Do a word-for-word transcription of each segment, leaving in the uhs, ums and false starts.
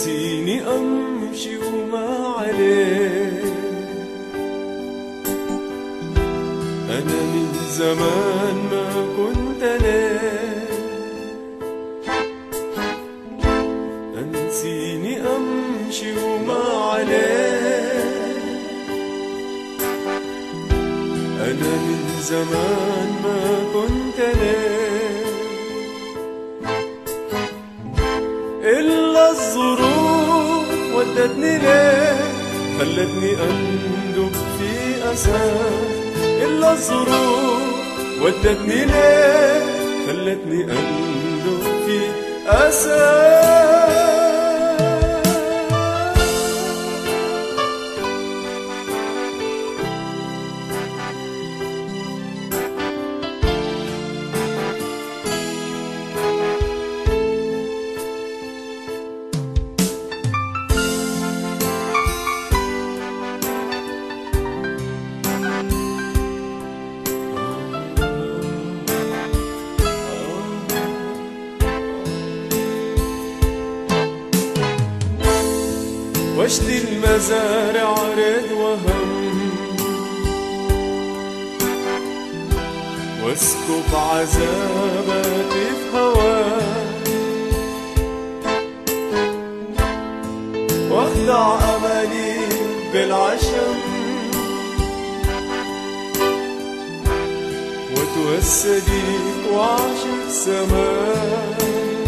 نسيني أمشي وما عليه. أنا من زمان ما كنت ليه أنسيني أمشي وما عليه. أنا من زمان ما كنت ليه إلا الظروف ودتني ليه خلتني أندب في أساس. إلا الظروف ودتني ليه خلتني أندب في أساس. واشتي المزارع رد وهم واسكب عذاباتي في هواك واخدع املي بالعشم وتوسديك وعشق سماك.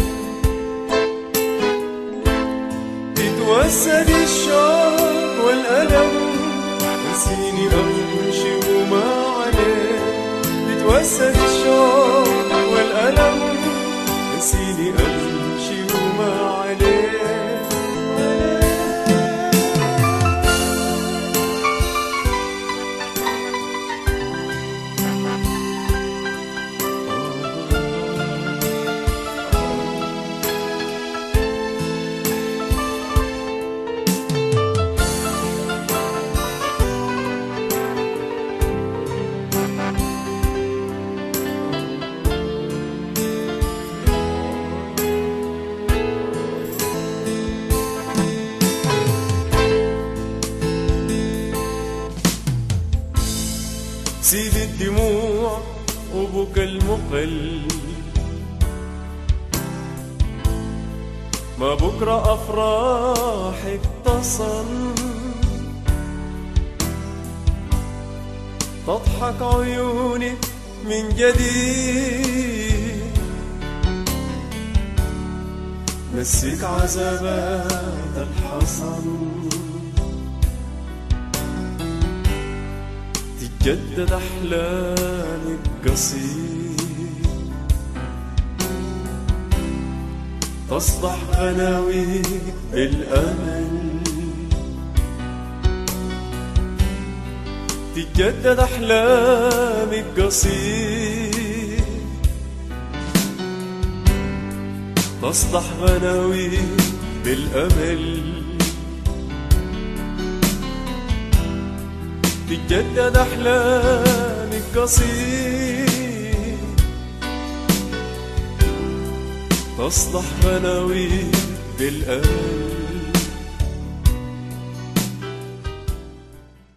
تتوسد الشوق والألم نسيني أمشي وما عليه. تتوسد الشوق والألم نسيني أمشي وما عليه. سيب الدموع وبكى المقل ما بكرة أفراحك تصل. تضحك عيونك من جديد نسيك عذابات الحصل. تجدد أحلامك قصير تصلح غناويك بالأمل. تجدد أحلامك قصير تصلح غناويك بالأمل. تجدد أحلامك قصير تصلح غناويك بالأمل.